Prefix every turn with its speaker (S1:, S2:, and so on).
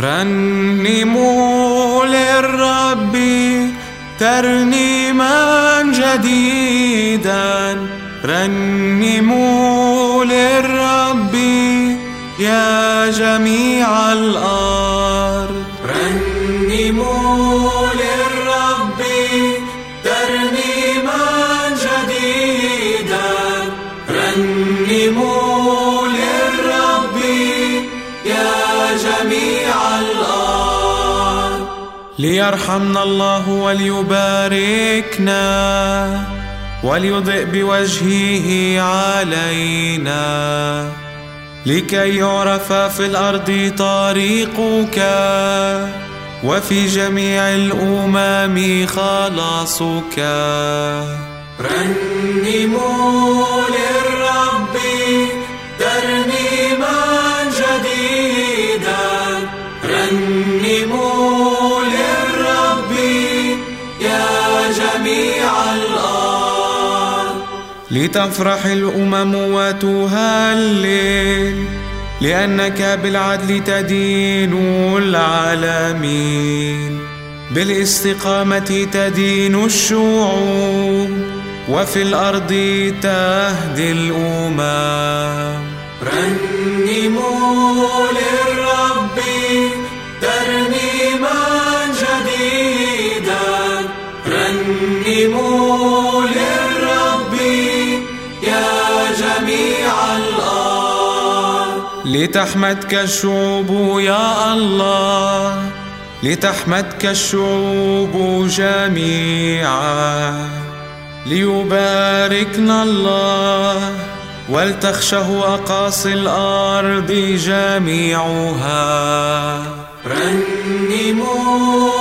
S1: رنموا للرب ترنيما جديدا، رنموا للرب يا جميع الأرض. رنموا للرب ترنيما جديدا، رنموا للرب يا جميع الأرض. ليرحمنا الله وليباركنا وليضئ بوجهه علينا، لكي يعرف في الأرض طريقك وفي جميع الأمم خلاصك. رنموا للرب ترنيما جديدا، رنموا للرب يا جميع الأرض. لتفرح الأمم وتهلل، لأنك بالعدل تدين العالمين، بالاستقامة تدين الشعوب، وفي الأرض تهدي الأمم. رنموا للرب ترنيما جديدا، رنموا للرب يا جميع الأرض. لتحمدك الشعوب يا الله، لتحمدك الشعوب جميعا، ليباركنا الله ولتخشه أقاصي الأرض جميعها. رنموا